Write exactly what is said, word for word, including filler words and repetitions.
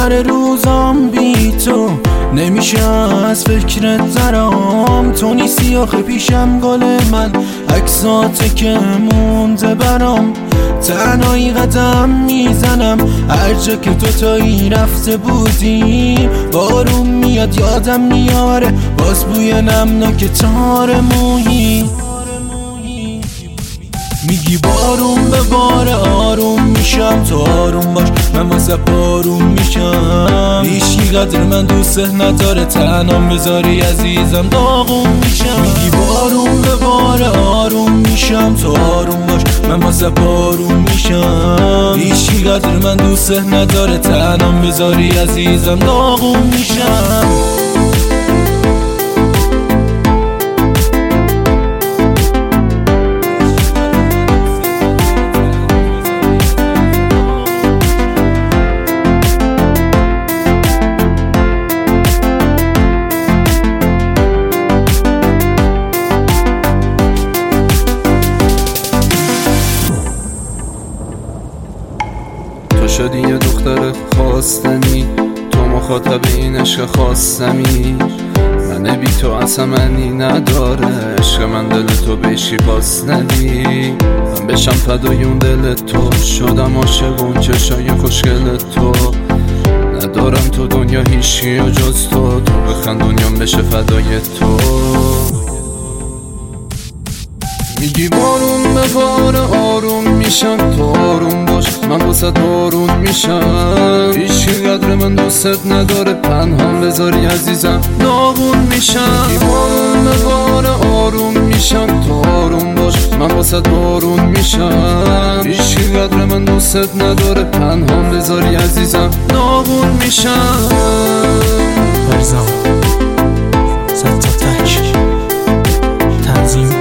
آخر روزام بی تو نمیشه از فکرت درام. تو نیستی آخه پیشم گل من، عکسات که مونده برام. تنهایی قدم میزنم هر جا که تو تایی رفته بودیم. بارون میاد یادم میاره باز بوی نمناک تار مویی. میگی بارون به بار آروم میشم، تو آروم باش من واسه بارون میشم. هیچی قدر من دوست نداره تنهام بذاری عزیزم داغون میشم. میگی بارون به بار آروم میشم، تو آروم باش من واسه بارون میشم. هیچی قدر من دوست نداره تنهام بذاری عزیزم داغون میشم. تو شدی یه دختر خواستنی، تو مخاطب این عشق خواستمی. من بی تو اصلا معنی نداره، عشق من دل تو بهشی باز ندی. من بشم فدای اون دل تو، شدم عاشق اون چشای خوشگل تو. ندارم تو دنیا هیچی و جز تو، تو بخند دنیام بشه فدای تو. میگی بارون به بار آروم میشم، تو آروم باش من واسه بارون میشم. هیچی قدر من دوست نداره پنهان بذاری عزیزم داغون میشم. میگی بارون به بار آروم میشم، تو آروم باش من واسه بارون میشم. هیچی قدر من دوست نداره پنهان بذاری عزیزم داغون میشم. فرزان ست تک تنظیم